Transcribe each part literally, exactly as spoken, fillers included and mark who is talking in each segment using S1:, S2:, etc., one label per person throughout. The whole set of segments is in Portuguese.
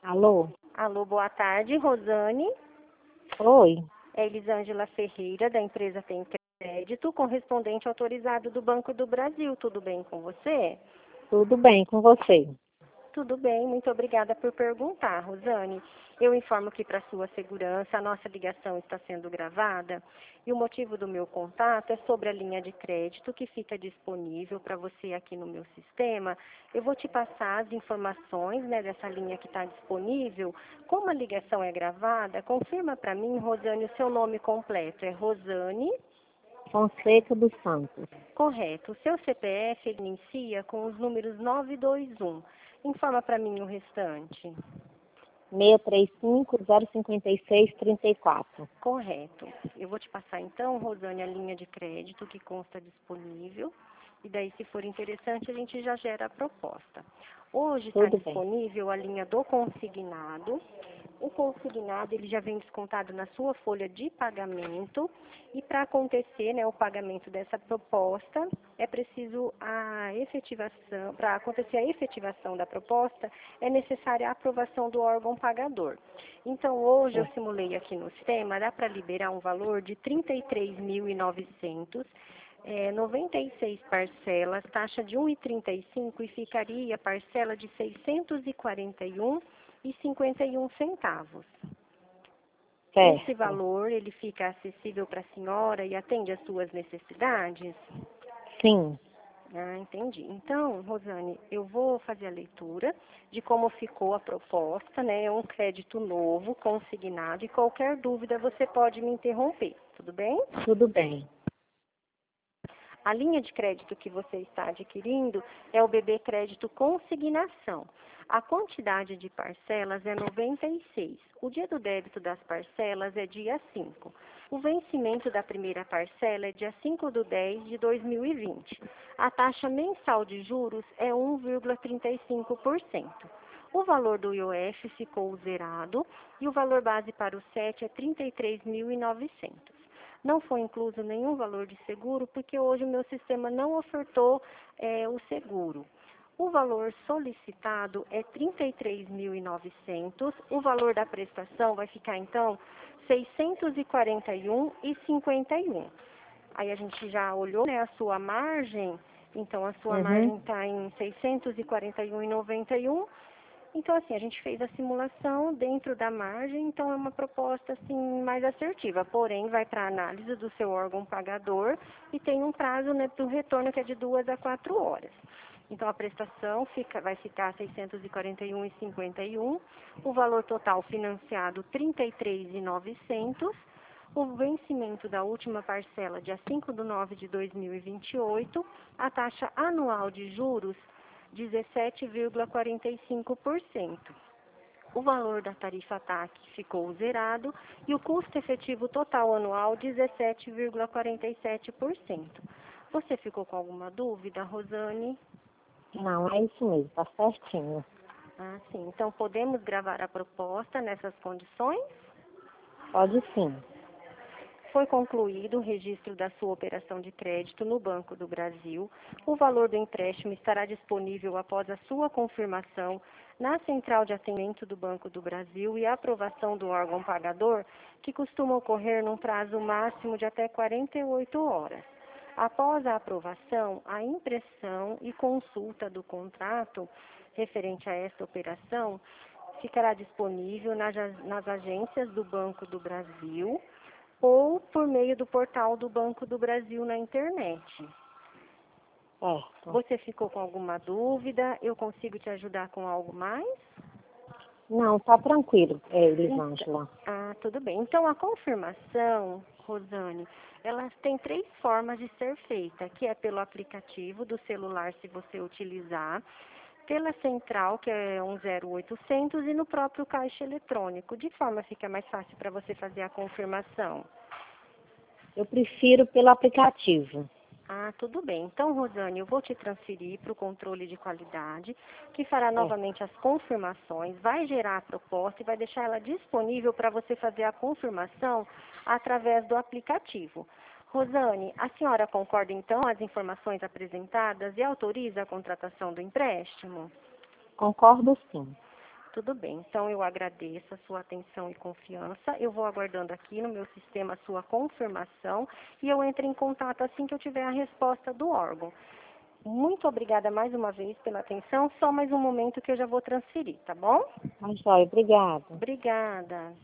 S1: Alô?
S2: Alô, boa tarde, Rosane.
S1: Oi,
S2: É Elisângela Ferreira, da empresa Tem Crédito, correspondente autorizado do Banco do Brasil. Tudo bem com você?
S1: tudo bem com você?
S2: Tudo bem, muito obrigada por perguntar, Rosane. Eu informo que, para sua segurança, a nossa ligação está sendo gravada e o motivo do meu contato é sobre a linha de crédito que fica disponível para você aqui no meu sistema. Eu vou te passar as informações, né, dessa linha que está disponível. Como a ligação é gravada, confirma para mim, Rosane, o seu nome completo. É Rosane?
S1: Fonseca dos Santos.
S2: Correto. O seu C P F ele inicia com os números nove dois um. Informa para mim o restante.
S1: seis três cinco, zero cinco seis, três quatro.
S2: Correto. Eu vou te passar então, Rosane, a linha de crédito que consta disponível. E daí, se for interessante, a gente já gera a proposta. Hoje está
S1: Tudo bem.
S2: disponível a linha do consignado. O consignado ele já vem descontado na sua folha de pagamento. E para acontecer, né, o pagamento dessa proposta, é preciso a efetivação, para acontecer a efetivação da proposta, é necessária a aprovação do órgão pagador. Então, hoje eu
S1: É.
S2: simulei aqui no sistema, dá para liberar um valor de trinta e três mil e novecentos, é, noventa e seis parcelas, taxa de um vírgula trinta e cinco e ficaria parcela de seiscentos e quarenta e um reais e cinquenta e um centavos. Esse
S1: Certo.
S2: valor, ele fica acessível para a senhora e atende às suas necessidades?
S1: Sim,
S2: Ah, entendi. Então, Rosane, eu vou fazer a leitura de como ficou a proposta, né? É um crédito novo, consignado, e qualquer dúvida você pode me interromper, tudo bem?
S1: tudo bem.
S2: A linha de crédito que você está adquirindo é o B B Crédito Consignação. A quantidade de parcelas é noventa e seis. O dia do débito das parcelas é dia cinco. O vencimento da primeira parcela é dia cinco de dez de dois mil e vinte. A taxa mensal de juros é um vírgula trinta e cinco por cento. O valor do I O F ficou zerado e o valor base para o S E T é trinta e três mil e novecentos. Não foi incluso nenhum valor de seguro, porque hoje o meu sistema não ofertou é, o seguro. O valor solicitado é trinta e três mil e novecentos. O valor da prestação vai ficar, então, seiscentos e quarenta e um reais e cinquenta e um. Aí a gente já olhou, né, a sua margem. Então, a sua
S1: Uhum.
S2: margem está em seiscentos e quarenta e um reais e noventa e um. Então, assim, a gente fez a simulação dentro da margem, então é uma proposta, assim, mais assertiva. Porém, vai para análise do seu órgão pagador e tem um prazo, né, para o retorno que é de duas a quatro horas. Então, a prestação fica, vai ficar seiscentos e quarenta e um reais e cinquenta e um, o valor total financiado trinta e três mil e novecentos, o vencimento da última parcela dia cinco de nove de dois mil e vinte e oito, a taxa anual de juros dezessete vírgula quarenta e cinco por cento. O valor da tarifa T A C ficou zerado e o custo efetivo total anual dezessete vírgula quarenta e sete por cento. Você ficou com alguma dúvida, Rosane?
S1: Não, é isso mesmo, tá certinho.
S2: Ah, sim. Então, podemos gravar a proposta nessas condições?
S1: Pode sim.
S2: Foi concluído o registro da sua operação de crédito no Banco do Brasil. O valor do empréstimo estará disponível após a sua confirmação na central de atendimento do Banco do Brasil e a aprovação do órgão pagador, que costuma ocorrer num prazo máximo de até quarenta e oito horas. Após a aprovação, a impressão e consulta do contrato referente a esta operação ficará disponível nas, nas agências do Banco do Brasil ou por meio do portal do Banco do Brasil na internet.
S1: Certo.
S2: Você ficou com alguma dúvida? Eu consigo te ajudar com algo mais?
S1: Não, tá tranquilo, é,
S2: Então,
S1: Elisângela.
S2: ah, tudo bem. Então, a confirmação, Rosane, ela tem três formas de ser feita, que é pelo aplicativo do celular, se você utilizar, pela central, que é um zero oitocentos, e no próprio caixa eletrônico. De forma fica mais fácil para você fazer a confirmação.
S1: Eu prefiro pelo aplicativo.
S2: Ah, tudo bem. Então, Rosane, eu vou te transferir para o controle de qualidade, que fará
S1: É.
S2: novamente as confirmações, vai gerar a proposta e vai deixar ela disponível para você fazer a confirmação através do aplicativo. Rosane, a senhora concorda então com as informações apresentadas e autoriza a contratação do empréstimo?
S1: Concordo sim.
S2: Tudo bem, então eu agradeço a sua atenção e confiança. Eu vou aguardando aqui no meu sistema a sua confirmação e eu entro em contato assim que eu tiver a resposta do órgão. Muito obrigada mais uma vez pela atenção. Só mais um momento que eu já vou transferir, tá bom?
S1: Tá joia, obrigada.
S2: Obrigada.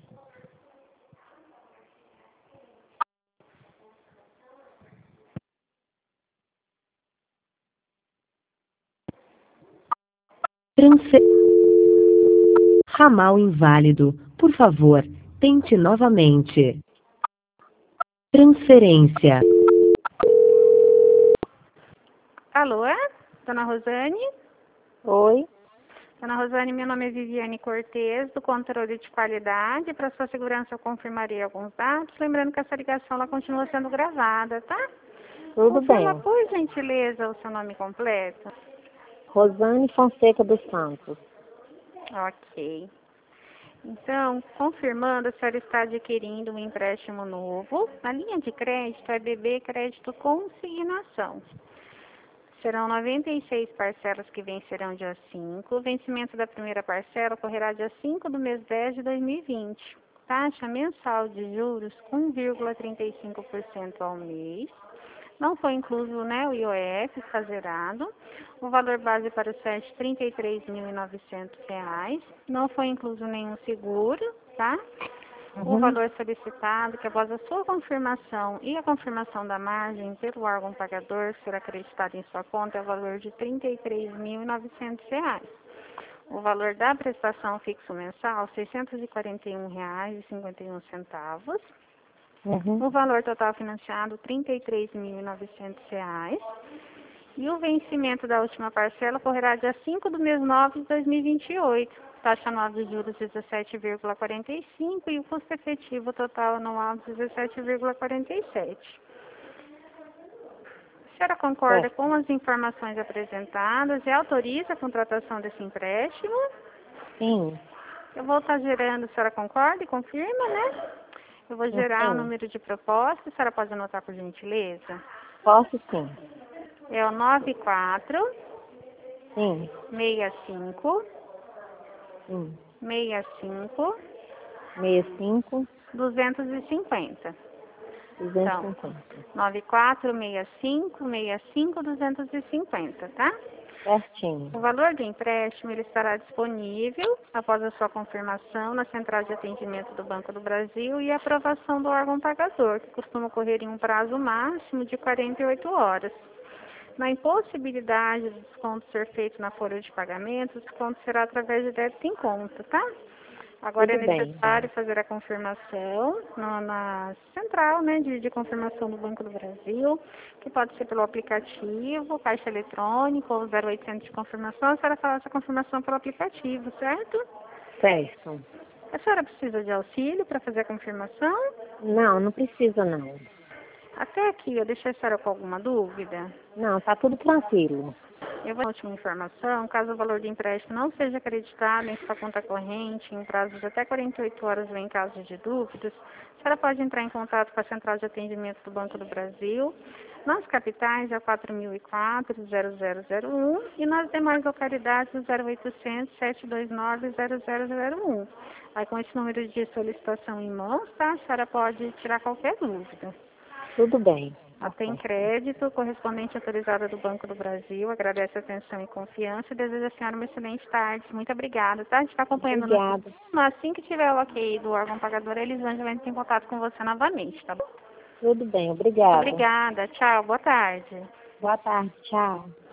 S3: Transfer... Ramal inválido. Por favor, tente novamente. Transferência.
S4: Alô, dona Rosane?
S1: Oi,
S4: Dona Rosane, meu nome é Viviane Cortez, do controle de qualidade. Para sua segurança, eu confirmarei alguns dados. Lembrando que essa ligação ela continua sendo gravada, tá?
S1: tudo
S4: Confirma,
S1: bem.
S4: por gentileza, o seu nome completo.
S1: Rosane Fonseca dos Santos.
S4: Ok. Então, confirmando, a senhora está adquirindo um empréstimo novo. A linha de crédito é B B Crédito Consignação. Serão noventa e seis parcelas que vencerão dia cinco. O vencimento da primeira parcela ocorrerá dia cinco do mês dez de dois mil e vinte. Taxa mensal de juros um vírgula trinta e cinco por cento ao mês. Não foi incluso, né, o I O F, está zerado. O valor base para o S E T, trinta e três mil e novecentos reais. Não foi incluso nenhum seguro, tá? O
S1: Uhum.
S4: valor solicitado, que após a sua confirmação e a confirmação da margem pelo órgão pagador ser acreditado em sua conta, é o valor de trinta e três mil e novecentos reais. O valor da prestação fixo mensal, seiscentos e quarenta e um reais e cinquenta e um centavos.
S1: Uhum.
S4: O valor total financiado, trinta e três mil e novecentos reais. E o vencimento da última parcela ocorrerá dia cinco do mês nove de dois mil e vinte e oito. Taxa anual de juros dezessete vírgula quarenta e cinco e o custo efetivo total anual dezessete vírgula quarenta e sete. A senhora concorda
S1: Certo.
S4: com as informações apresentadas e autoriza a contratação desse empréstimo?
S1: Sim,
S4: Eu vou estar gerando, a senhora concorda e confirma, né? Eu vou gerar o
S1: sim.
S4: número de proposta, a senhora pode anotar por gentileza?
S1: Posso sim.
S4: É o nove quatro
S1: Sim,
S4: seis cinco
S1: sim.
S4: seis cinco
S1: sessenta e cinco,
S4: duzentos e cinquenta.
S1: duzentos e
S4: Então,
S1: cinquenta.
S4: nove quatro seis cinco seis cinco duzentos e cinquenta, tá?
S1: Certinho.
S4: O valor do empréstimo ele estará disponível após a sua confirmação na Central de Atendimento do Banco do Brasil e aprovação do órgão pagador, que costuma ocorrer em um prazo máximo de quarenta e oito horas. Na impossibilidade do desconto ser feito na folha de pagamento, o desconto será através de débito em conta, tá? Agora
S1: Tudo
S4: é
S1: bem.
S4: necessário fazer a confirmação na, na central, né, de, de confirmação do Banco do Brasil, que pode ser pelo aplicativo, caixa eletrônico ou zero oitocentos de confirmação. A senhora faz essa confirmação pelo aplicativo, certo?
S1: Certo.
S4: A senhora precisa de auxílio para fazer a confirmação?
S1: Não, não precisa não.
S4: Até aqui, eu deixei a senhora com alguma dúvida?
S1: Não, tá tudo tranquilo.
S4: Eu vou dar a última informação, caso o valor do empréstimo não seja acreditado em sua conta corrente em prazo de até quarenta e oito horas ou em caso de dúvidas, a senhora pode entrar em contato com a Central de Atendimento do Banco do Brasil, nas capitais é quatro mil e quatro, zero zero zero um e nas demais localidades zero oitocentos, sete dois nove, zero zero zero um. Aí com esse número de solicitação em mãos, tá? A senhora pode tirar qualquer dúvida.
S1: Tudo bem.
S4: Ela tem crédito, correspondente autorizada do Banco do Brasil. Agradece a atenção e confiança e deseja a senhora uma excelente tarde. Muito obrigada, tá? A gente está acompanhando no
S1: Obrigada.
S4: sistema. Assim que tiver o ok do órgão pagador, a Elisângela entra em contato com você novamente, tá bom?
S1: Tudo bem, obrigada.
S4: Obrigada. Tchau. Boa tarde.
S1: Boa tarde, tchau.